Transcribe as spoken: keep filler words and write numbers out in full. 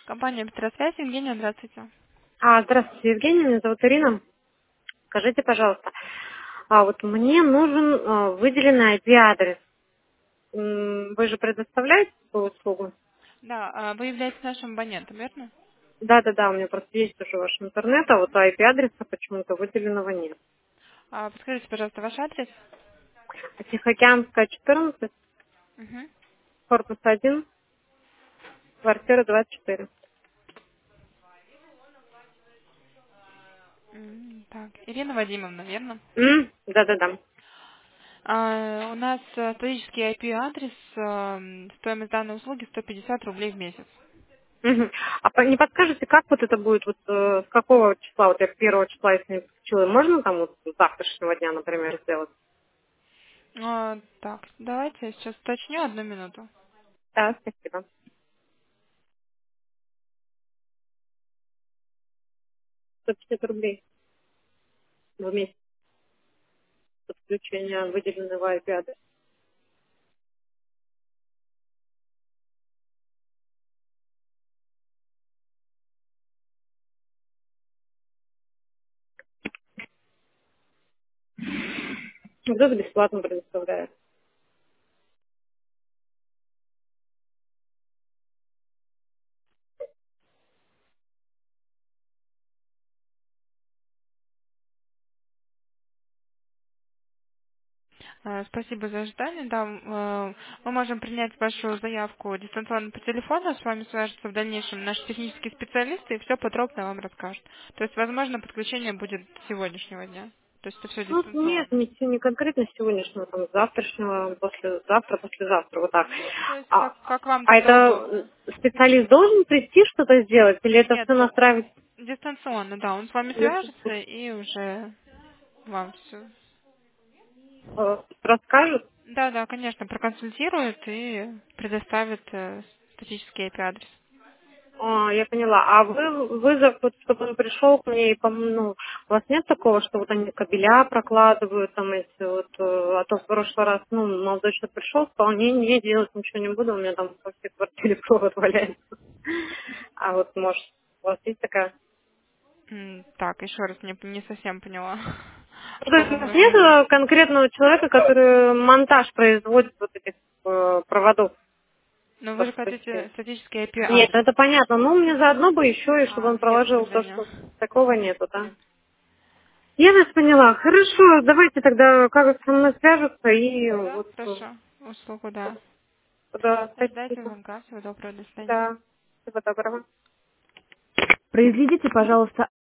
Компания Петросвязь, Евгения, здравствуйте. А, здравствуйте, Евгения, меня зовут Ирина. Скажите, пожалуйста, а вот мне нужен а, выделенный ай пи-адрес. М, Вы же предоставляете такую услугу? Да, а вы являетесь нашим абонентом, верно? Да-да-да, у меня просто есть уже ваш интернет, а вот ай пи-адреса почему-то выделенного нет. А, подскажите, пожалуйста, ваш адрес? А Тихоокеанская, четырнадцать, Угу. корпус один, квартира двадцать четыре. М, Так, Ирина Вадимовна, верно? М, Да-да-да. А, у нас э, статический ай пи-адрес, эм, стоимость данной услуги сто пятьдесят рублей в месяц. Мгм. А по- не подскажете, как вот это будет, вот э, с какого числа, вот я первого числа, если не подключила, можно там вот с завтрашнего дня, например, сделать? А, так, давайте я сейчас уточню одну минуту. Да, спасибо. сто пятьдесят рублей в месяц. Подключения выделенного ай пи-адреса. Кто-то бесплатно предоставляет. А, Спасибо за ожидание. Да, м, э, мы можем принять вашу заявку дистанционно по телефону, с вами свяжутся в дальнейшем наши технические специалисты и все подробно вам расскажут. То есть, возможно, подключение будет с сегодняшнего дня. То есть это все Ну, нет, дистанционно. не, се- не конкретно сегодняшнего, там, завтрашнего, послезавтра, послезавтра, вот так. Ну, то есть, А, как, как вам а тогда это удобно. специалист должен прийти что-то сделать, или это Нет, все о, настраивать? дистанционно, да, он с вами свяжется и уже вам все. Э, расскажут? Да, да, конечно, проконсультирует и предоставит э, статический ай пи-адрес. А, я поняла. А вы, вызов, вот, чтобы он пришел к мне и пом- ну, у вас нет такого, что вот они кабеля прокладывают, там эти вот, э, а то в прошлый раз, ну, молодой человек пришел, сказал, не, не, делать ничего не буду, у меня там по всей квартире провод валяется. А вот, может, у вас есть такая? М, Так, еще раз, не, не совсем поняла, Ну, о то есть у ком вас вы нет говорите. э, конкретного человека, который монтаж производит вот этих э, проводов? Но вы же поштучно? хотите статический Нет, ну ай пи-адрес. это понятно, но мне заодно бы еще, и чтобы А, он нет, к проложил то, сожалению. что такого нету, да? Нет. Я вас поняла. Хорошо, давайте тогда как со мной свяжутся и Да, вот э, хорошо. Услугу, да. да, Ждайте спасибо. звонка. Всего доброго. До свидания. Да, всего доброго. Произведите, пожалуйста,